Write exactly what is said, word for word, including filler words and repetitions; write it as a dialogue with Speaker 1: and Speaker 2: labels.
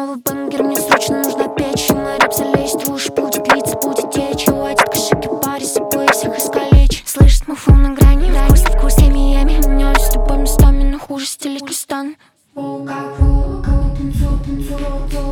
Speaker 1: новый бенгер, мне срочно нужна печь. И мой рэп залезть в уши, будет литься, будет течь. Хватит кошельки, пари с собой всех искалечь. Слышит мой фон на грани, вкус, вкус, я Миами. Меняюсь с тобой местами, но хуже стилить не стану. Как танцую, танцую, танцую.